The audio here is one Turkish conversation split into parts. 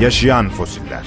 Yaşayan fosiller.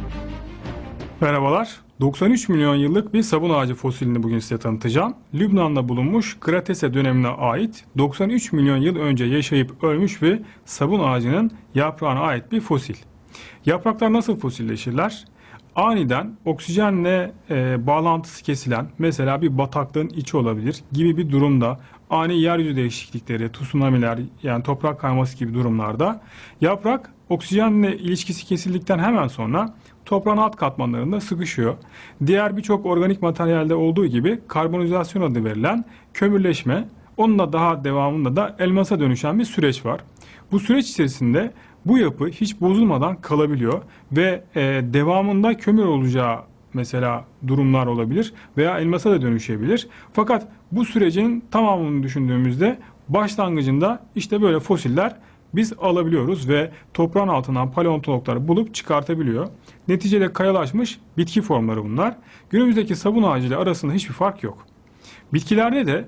Merhabalar. 93 milyon yıllık bir sabun ağacı fosilini bugün size tanıtacağım. Lübnan'da bulunmuş Kretase dönemine ait 93 milyon yıl önce yaşayıp ölmüş bir sabun ağacının yaprağına ait bir fosil. Yapraklar nasıl fosilleşirler? Aniden oksijenle bağlantısı kesilen, mesela bir bataklığın içi olabilir gibi bir durumda, ani yeryüzü değişiklikleri, tsunamiler, yani toprak kayması gibi durumlarda yaprak oksijenle ilişkisi kesildikten hemen sonra toprağın alt katmanlarında sıkışıyor. Diğer birçok organik materyalde olduğu gibi karbonizasyon adı verilen kömürleşme, onunla daha devamında da elmasa dönüşen bir süreç var. Bu süreç içerisinde bu yapı hiç bozulmadan kalabiliyor ve devamında kömür olacağı mesela durumlar olabilir veya elmasa da dönüşebilir. Fakat bu sürecin tamamını düşündüğümüzde başlangıcında işte böyle fosiller biz alabiliyoruz ve toprağın altından paleontologlar bulup çıkartabiliyor. Neticede kayalaşmış bitki formları bunlar. Günümüzdeki sabun ağacı ile arasında hiçbir fark yok. Bitkilerde de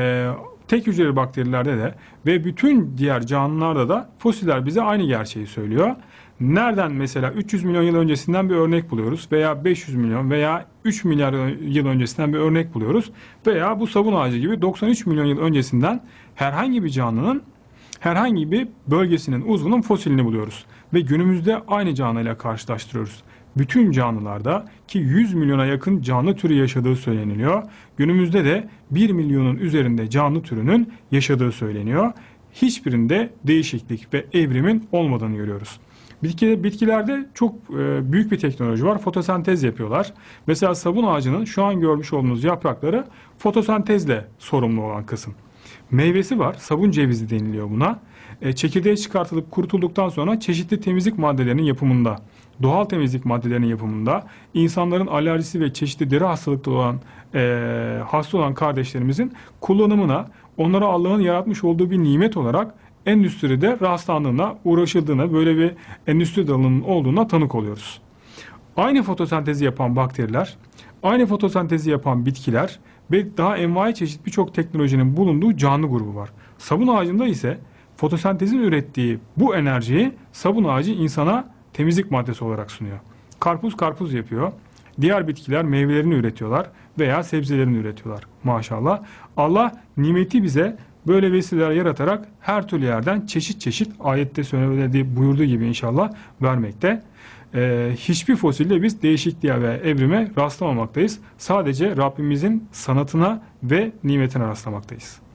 tek hücreli bakterilerde de ve bütün diğer canlılarda da fosiller bize aynı gerçeği söylüyor. Nereden mesela 300 milyon yıl öncesinden bir örnek buluyoruz veya 500 milyon veya 3 milyar yıl öncesinden bir örnek buluyoruz veya bu sabun ağacı gibi 93 milyon yıl öncesinden herhangi bir canlının herhangi bir bölgesinin, uzvunun fosilini buluyoruz ve günümüzde aynı canlıyla karşılaştırıyoruz. Bütün canlılarda ki 100 milyona yakın canlı türü yaşadığı söyleniliyor. Günümüzde de 1 milyonun üzerinde canlı türünün yaşadığı söyleniyor. Hiçbirinde değişiklik ve evrimin olmadığını görüyoruz. Bitkilerde çok büyük bir teknoloji var. Fotosentez yapıyorlar. Mesela sabun ağacının şu an görmüş olduğunuz yaprakları fotosentezle sorumlu olan kısım. Meyvesi var. Sabun cevizi deniliyor buna. Çekirdeği çıkartılıp kurutulduktan sonra çeşitli temizlik maddelerinin yapımında, doğal temizlik maddelerinin yapımında, insanların alerjisi ve çeşitli deri hastalıklı olan hasta olan kardeşlerimizin kullanımına, onlara Allah'ın yaratmış olduğu bir nimet olarak endüstride rastlandığına, uğraşıldığına, böyle bir endüstri dalının olduğuna tanık oluyoruz. Aynı fotosentezi yapan bakteriler, aynı fotosentezi yapan bitkiler ve daha envai çeşit birçok teknolojinin bulunduğu canlı grubu var. Sabun ağacında ise fotosentezin ürettiği bu enerjiyi sabun ağacı insana temizlik maddesi olarak sunuyor. Karpuz karpuz yapıyor. Diğer bitkiler meyvelerini üretiyorlar veya sebzelerini üretiyorlar maşallah. Allah nimeti bize böyle vesileler yaratarak her türlü yerden çeşit çeşit ayette söylediği buyurduğu gibi inşallah vermekte. Hiçbir fosilde biz değişikliğe ve evrime rastlamamaktayız. Sadece Rabbimizin sanatına ve nimetine rastlamaktayız.